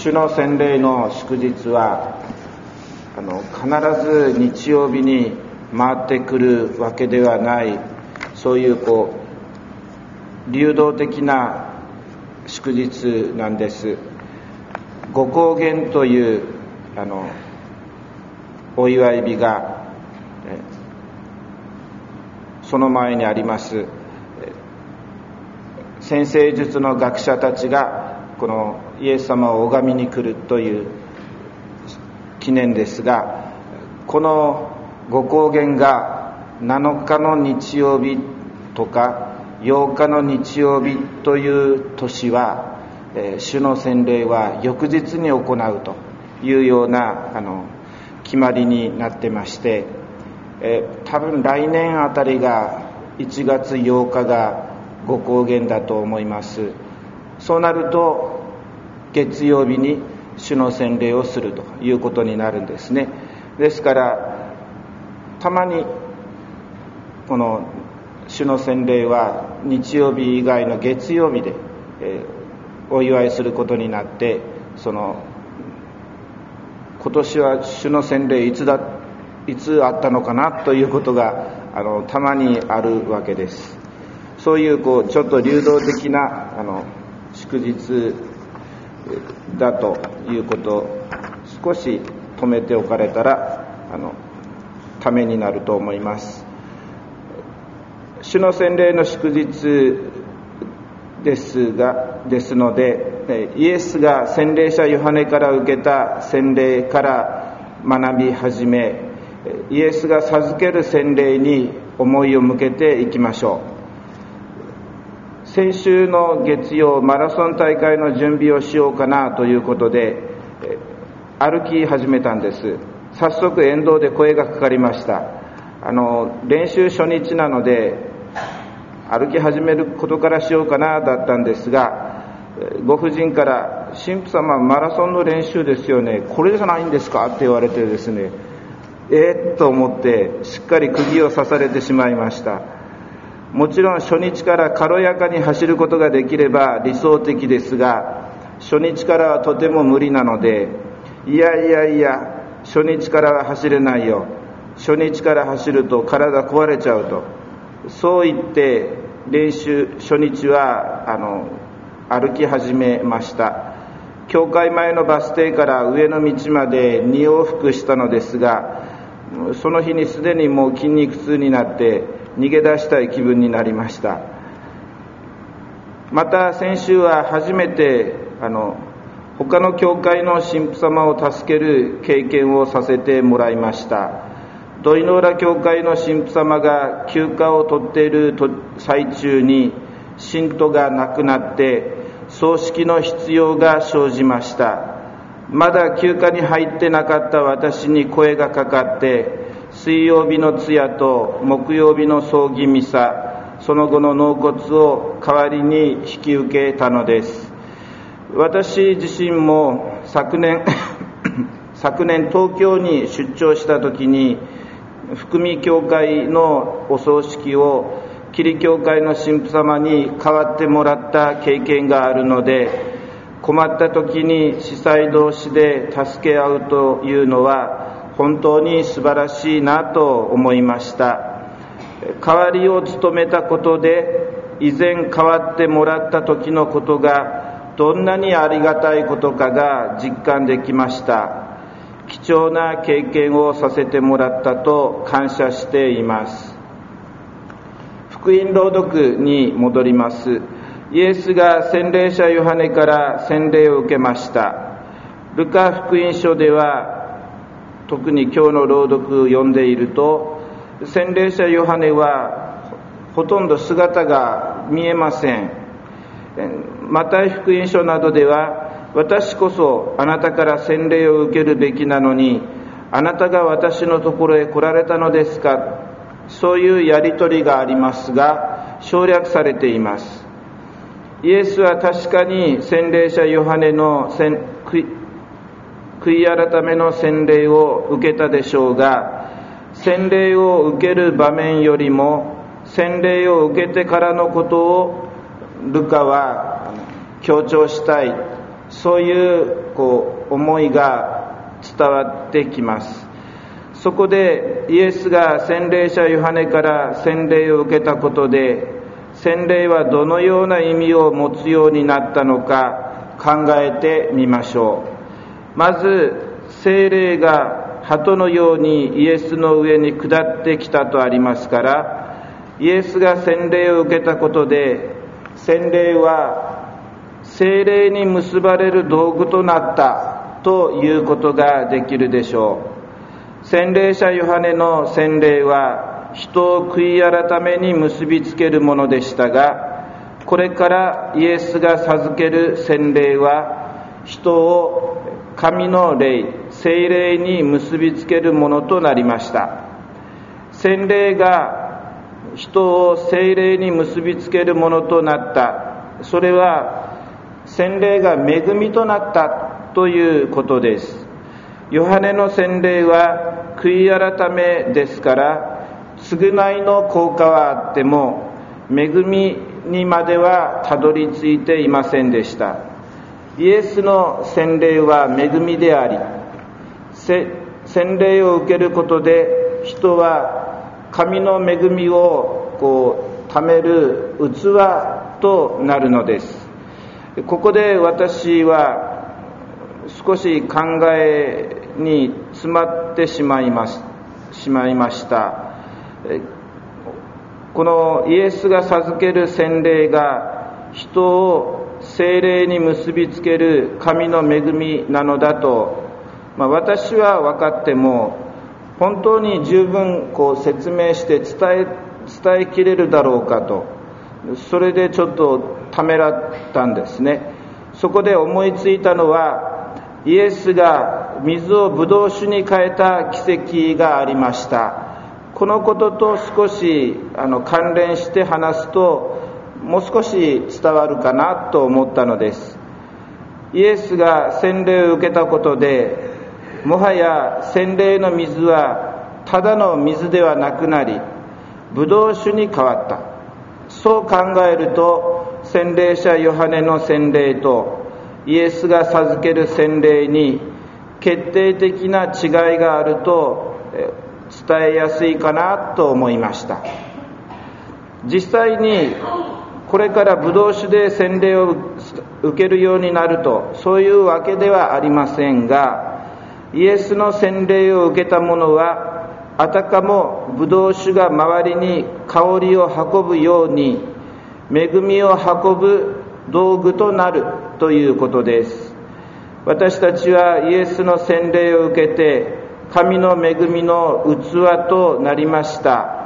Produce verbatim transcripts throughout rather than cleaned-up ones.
主の洗礼の祝日はあの必ず日曜日に回ってくるわけではない、そういうこう流動的な祝日なんです。御光元というあのお祝い日がその前にあります。占星術の学者たちがこのイエス様を拝みに来るという記念ですが、この御光元がなのかの日曜日とかようかの日曜日という年は、えー、主の洗礼は翌日に行うというようなあの決まりになってまして、えー、多分来年あたりがいちがつようかが御光元だと思います。そうなると月曜日に主の洗礼をするということになるんですね。ですからたまにこの主の洗礼は日曜日以外の月曜日で、えー、お祝いすることになって、その今年は主の洗礼いつだいつあったのかなということがあのたまにあるわけです。そういうこうちょっと流動的なあの祝日だということを少し止めておかれたらあのためになると思います。主の洗礼の祝日ですがですので、イエスが洗礼者ヨハネから受けた洗礼から学び始め、イエスが授ける洗礼に思いを向けていきましょう。先週の月曜、マラソン大会の準備をしようかなということで歩き始めたんです。早速沿道で声がかかりました。あの練習初日なので歩き始めることからしようかなだったんですが、ご婦人から神父様マラソンの練習ですよね、これじゃないんですかって言われてですね、えー、と思ってしっかり釘を刺されてしまいました。もちろん初日から軽やかに走ることができれば理想的ですが、初日からはとても無理なので、いやいやいや初日からは走れないよ、初日から走ると体壊れちゃうと、そう言って練習初日はあの歩き始めました。教会前のバス停から上の道までに往復したのですが、その日にすでにもう筋肉痛になって逃げ出したい気分になりました。また先週は初めてあの他の教会の神父様を助ける経験をさせてもらいました。土井の浦教会の神父様が休暇を取っている最中に信徒が亡くなって葬式の必要が生じました。まだ休暇に入ってなかった私に声がかかって、水曜日の通夜と木曜日の葬儀ミサ、その後の納骨を代わりに引き受けたのです。私自身も昨年昨年東京に出張した時に福見教会のお葬式を桐教会の神父様に代わってもらった経験があるので、困った時に司祭同士で助け合うというのは本当に素晴らしいなと思いました。代わりを務めたことで以前代わってもらった時のことがどんなにありがたいことかが実感できました。貴重な経験をさせてもらったと感謝しています。福音朗読に戻ります。イエスが洗礼者ヨハネから洗礼を受けました。ルカ福音書では、特に今日の朗読を読んでいると、洗礼者ヨハネはほとんど姿が見えません。マタイ福音書などでは、私こそあなたから洗礼を受けるべきなのに、あなたが私のところへ来られたのですか、そういうやり取りがありますが、省略されています。イエスは確かに洗礼者ヨハネの悔い改めの洗礼を受けたでしょうが、洗礼を受ける場面よりも洗礼を受けてからのことをルカは強調したいそういうこう思いが伝わってきます。そこでイエスが洗礼者ヨハネから洗礼を受けたことで、洗礼はどのような意味を持つようになったのか考えてみましょう。まず、聖霊が鳩のようにイエスの上に下ってきたとありますから、イエスが洗礼を受けたことで、洗礼は聖霊に結ばれる道具となったということができるでしょう。洗礼者ヨハネの洗礼は人を悔い改めに結びつけるものでしたが、これからイエスが授ける洗礼は人を神の霊、聖霊に結びつけるものとなりました。洗礼が人を聖霊に結びつけるものとなった。それは洗礼が恵みとなったということです。ヨハネの洗礼は悔い改めですから、償いの効果はあっても恵みにまではたどり着いていませんでした。イエスの洗礼は恵みであり、洗礼を受けることで人は神の恵みをこう貯める器となるのです。ここで私は少し考えに詰まってしまいます、しまいました。このイエスが授ける洗礼が人を聖霊に結びつける神の恵みなのだと、まあ、私は分かっても本当に十分こう説明して伝え、伝えきれるだろうかと、それでちょっとためらったんですね。そこで思いついたのは、イエスが水をブドウ酒に変えた奇跡がありました。このことと少しあの関連して話すともう少し伝わるかなと思ったのです。イエスが洗礼を受けたことで、もはや洗礼の水はただの水ではなくなり、ブドウ酒に変わった。そう考えると、洗礼者ヨハネの洗礼とイエスが授ける洗礼に決定的な違いがあると伝えやすいかなと思いました。実際にこれからブドウ酒で洗礼を受けるようになると、そういうわけではありませんが、イエスの洗礼を受けた者はあたかもブドウ酒が周りに香りを運ぶように恵みを運ぶ道具となるということです。私たちはイエスの洗礼を受けて神の恵みの器となりました。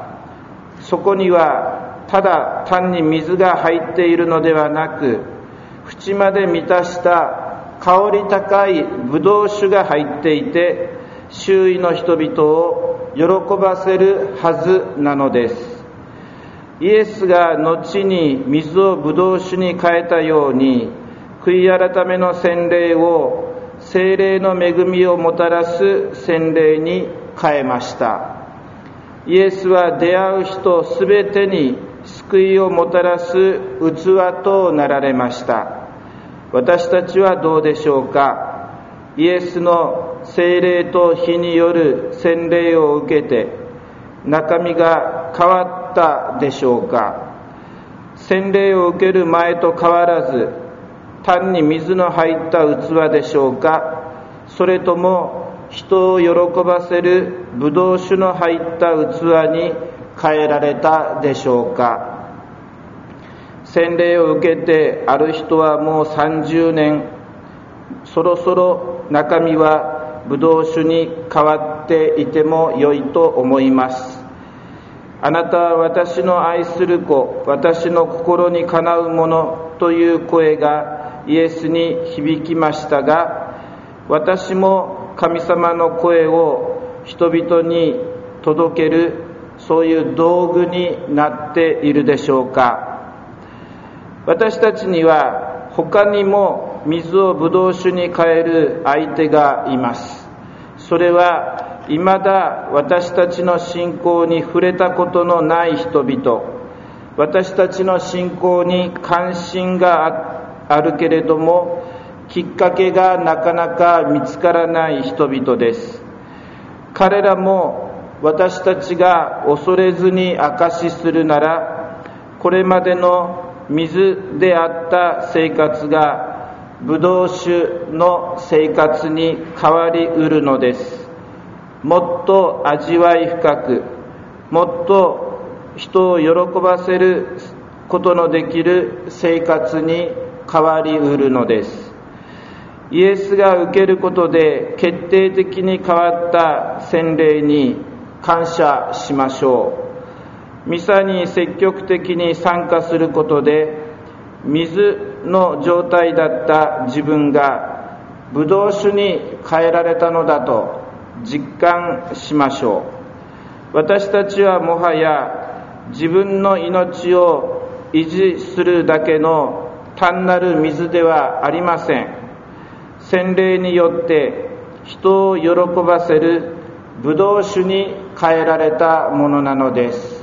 そこにはただ単に水が入っているのではなく、縁まで満たした香り高いブドウ酒が入っていて、周囲の人々を喜ばせるはずなのです。イエスが後に水をブドウ酒に変えたように、悔い改めの洗礼を聖霊の恵みをもたらす洗礼に変えました。イエスは出会う人すべてに救いをもたらす器となられました。私たちはどうでしょうか。イエスの聖霊と火による洗礼を受けて中身が変わったでしょうか。洗礼を受ける前と変わらず単に水の入った器でしょうか。それとも人を喜ばせるブドウ酒の入った器に変えられたでしょうか。洗礼を受けてある人はもうさんじゅうねん、そろそろ中身はブドウ酒に変わっていても良いと思います。あなたは私の愛する子、私の心にかなうものという声がイエスに響きましたが、私も神様の声を人々に届けるそういう道具になっているでしょうか。私たちには他にも水をブドウ酒に変える相手がいます。それは未だ私たちの信仰に触れたことのない人々、私たちの信仰に関心があるけれどもきっかけがなかなか見つからない人々です。彼らも私たちが恐れずに証しするなら、これまでの水であった生活がブドウ酒の生活に変わりうるのです。もっと味わい深く、もっと人を喜ばせることのできる生活に変わりうるのです。イエスが受けることで決定的に変わった洗礼に感謝しましょう。ミサに積極的に参加することで、水の状態だった自分がブドウ酒に変えられたのだと実感しましょう。私たちはもはや自分の命を維持するだけの単なる水ではありません。洗礼によって人を喜ばせるブドウ酒に変えられたものなのです。